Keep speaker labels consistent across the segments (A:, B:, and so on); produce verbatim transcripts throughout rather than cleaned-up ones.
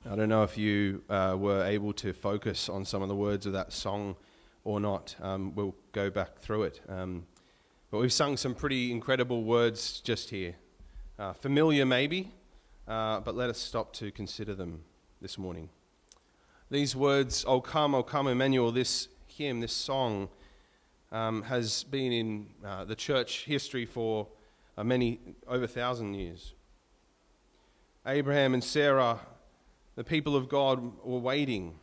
A: I don't know if you uh, were able to focus on some of the words of that song or not. Um, we'll go back through it. Um, but we've sung some pretty incredible words just here. Uh, familiar maybe, uh, but let us stop to consider them this morning. These words, "O come, O come, Emmanuel," this hymn, this song, um, has been in uh, the church history for uh, many, over a thousand years. Abraham and Sarah, the people of God, were waiting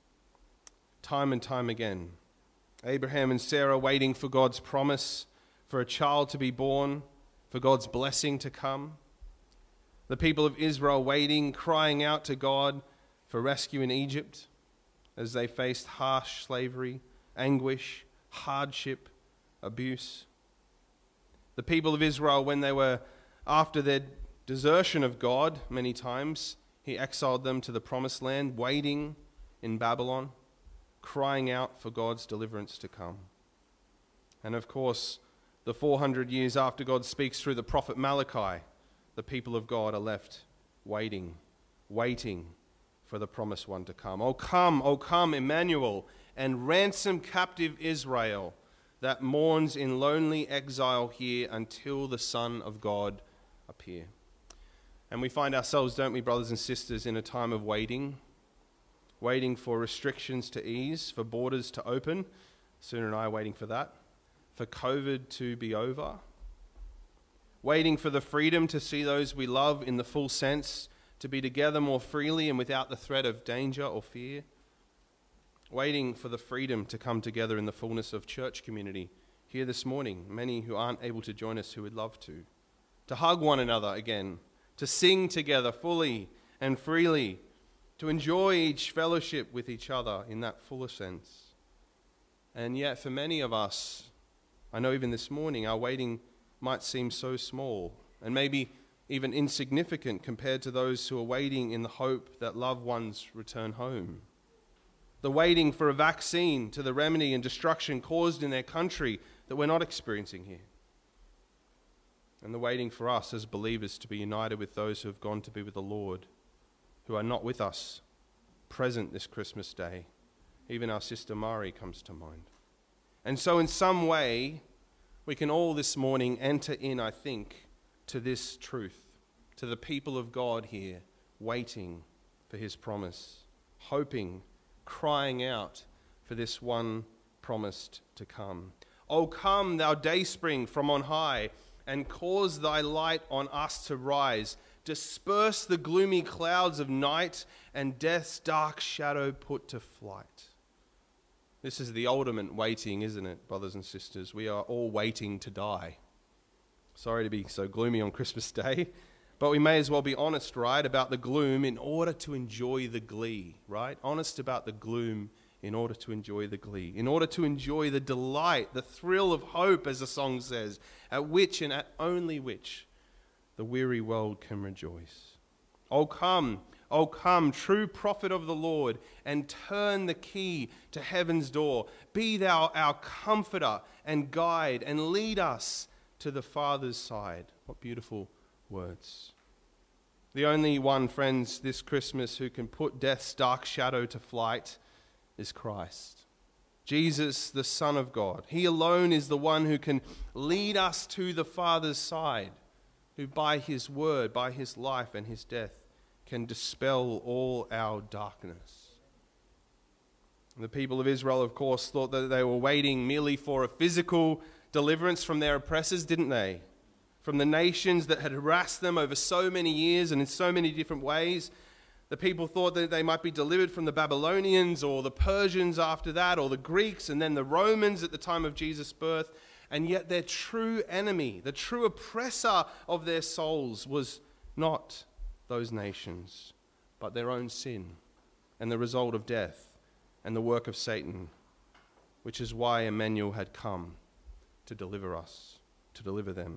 A: time and time again. Abraham and Sarah waiting for God's promise, for a child to be born, for God's blessing to come. The people of Israel waiting, crying out to God for rescue in Egypt as they faced harsh slavery, anguish, hardship, abuse. The people of Israel, when they were after their desertion of God many times, He exiled them to the promised land, waiting in Babylon, crying out for God's deliverance to come. And of course, the four hundred years after God speaks through the prophet Malachi, the people of God are left waiting, waiting for the promised one to come. "O come, O come, Emmanuel, and ransom captive Israel that mourns in lonely exile here until the Son of God appear." And we find ourselves, don't we, brothers and sisters, in a time of waiting, waiting for restrictions to ease, for borders to open. Sooner and I are waiting for that. For COVID to be over. Waiting for the freedom to see those we love in the full sense, to be together more freely and without the threat of danger or fear. Waiting for the freedom to come together in the fullness of church community here this morning. Many who aren't able to join us who would love to. To hug one another again. To sing together fully and freely, to enjoy each fellowship with each other in that fuller sense. And yet for many of us, I know even this morning, our waiting might seem so small and maybe even insignificant compared to those who are waiting in the hope that loved ones return home. The waiting for a vaccine to the remedy and destruction caused in their country that we're not experiencing here. And the waiting for us as believers to be united with those who have gone to be with the Lord, who are not with us, present this Christmas day. Even our sister Mari comes to mind. And so in some way, we can all this morning enter in, I think, to this truth, to the people of God here, waiting for His promise, hoping, crying out for this one promised to come. "O come, thou dayspring from on high, and cause thy light on us to rise. Disperse the gloomy clouds of night, and death's dark shadow put to flight." This is the ultimate waiting, isn't it, brothers and sisters? We are all waiting to die. Sorry to be so gloomy on Christmas Day, but we may as well be honest, right, about the gloom in order to enjoy the glee, right? Honest about the gloom in order to enjoy the glee, in order to enjoy the delight, the thrill of hope, as the song says, at which and at only which the weary world can rejoice. "O come, O come, true prophet of the Lord, and turn the key to heaven's door. Be thou our comforter and guide, and lead us to the Father's side." What beautiful words. The only one, friends, this Christmas who can put death's dark shadow to flight is Christ. Jesus, the Son of God. He alone is the one who can lead us to the Father's side, who by His word, by His life and His death, can dispel all our darkness. The people of Israel, of course, thought that they were waiting merely for a physical deliverance from their oppressors, didn't they? From the nations that had harassed them over so many years and in so many different ways. The people thought that they might be delivered from the Babylonians or the Persians after that, or the Greeks and then the Romans at the time of Jesus' birth. And yet their true enemy, the true oppressor of their souls, was not those nations, but their own sin and the result of death and the work of Satan, which is why Emmanuel had come to deliver us, to deliver them.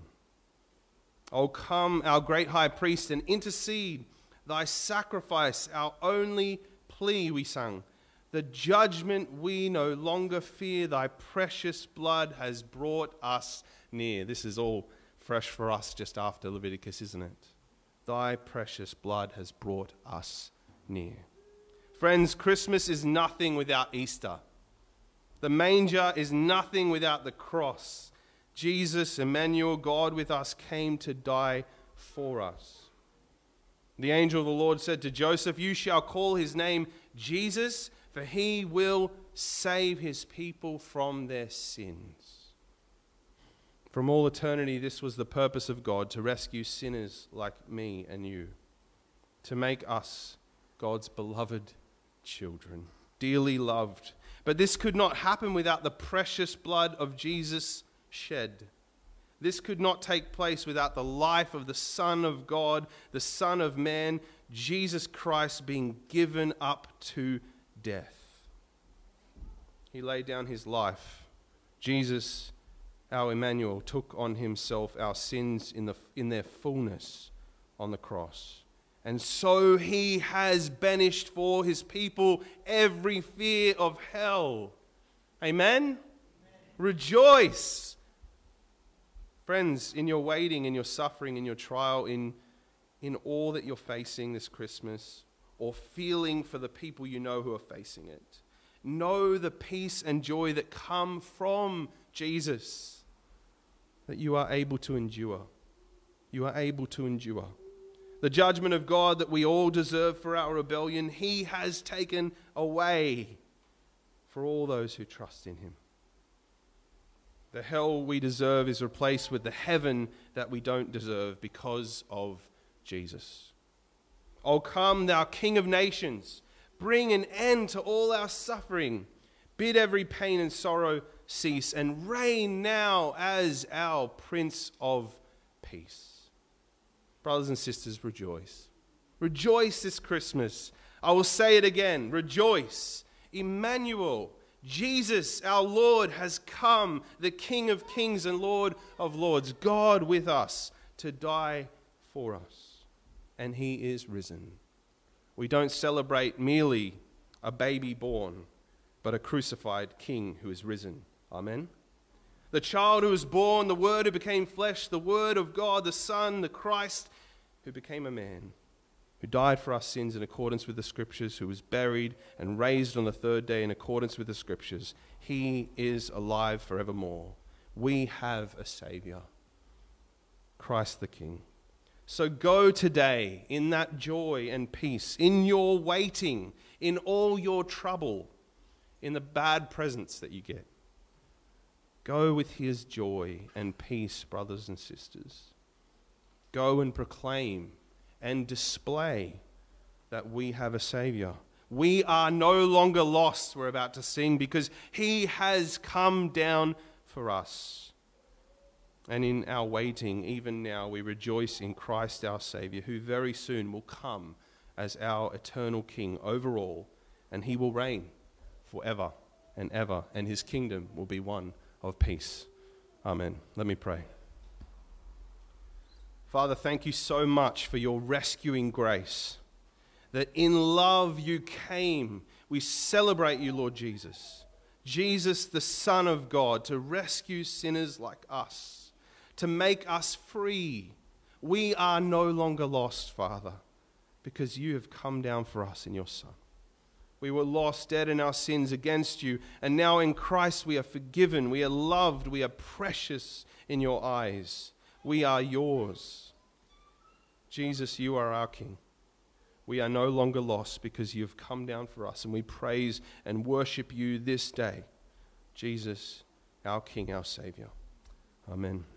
A: "O come, our great high priest, and intercede. Thy sacrifice, our only plea," we sang. "The judgment we no longer fear, thy precious blood has brought us near." This is all fresh for us just after Leviticus, isn't it? Thy precious blood has brought us near. Friends, Christmas is nothing without Easter. The manger is nothing without the cross. Jesus, Emmanuel, God with us, came to die for us. The angel of the Lord said to Joseph, "You shall call his name Jesus, for he will save his people from their sins." From all eternity, this was the purpose of God, to rescue sinners like me and you, to make us God's beloved children, dearly loved. But this could not happen without the precious blood of Jesus shed. This could not take place without the life of the Son of God, the Son of Man, Jesus Christ, being given up to death. He laid down his life. Jesus, our Emmanuel, took on himself our sins in the in their fullness on the cross. And so he has banished for his people every fear of hell. Amen? Amen. Rejoice. Friends, in your waiting, in your suffering, in your trial, in, in all that you're facing this Christmas, or feeling for the people you know who are facing it, know the peace and joy that come from Jesus, that you are able to endure. You are able to endure. The judgment of God that we all deserve for our rebellion, he has taken away for all those who trust in him. The hell we deserve is replaced with the heaven that we don't deserve because of Jesus. Oh, come, thou King of nations, bring an end to all our suffering. Bid every pain and sorrow cease, and reign now as our Prince of Peace. Brothers and sisters, rejoice. Rejoice this Christmas. I will say it again. Rejoice. Emmanuel, Jesus, our Lord, has come, the King of kings and Lord of lords, God with us, to die for us. And he is risen. We don't celebrate merely a baby born, but a crucified King who is risen. Amen. The child who was born, the Word who became flesh, the Word of God, the Son, the Christ, who became a man, who died for our sins in accordance with the Scriptures, who was buried and raised on the third day in accordance with the Scriptures. He is alive forevermore. We have a Saviour, Christ the King. So go today in that joy and peace, in your waiting, in all your trouble, in the bad presents that you get. Go with his joy and peace, brothers and sisters. Go and proclaim and display that we have a Saviour. We are no longer lost, we're about to sing, because he has come down for us. And in our waiting, even now, we rejoice in Christ our Saviour, who very soon will come as our eternal King over all, and he will reign forever and ever, and his kingdom will be one of peace. Amen. Let me pray. Father, thank you so much for your rescuing grace, that in love you came. We celebrate you, Lord Jesus. Jesus, the Son of God, to rescue sinners like us, to make us free. We are no longer lost, Father, because you have come down for us in your Son. We were lost, dead in our sins against you, and now in Christ we are forgiven, we are loved, we are precious in your eyes. We are yours. Jesus, you are our King. We are no longer lost because you have come down for us, and we praise and worship you this day. Jesus, our King, our Saviour. Amen.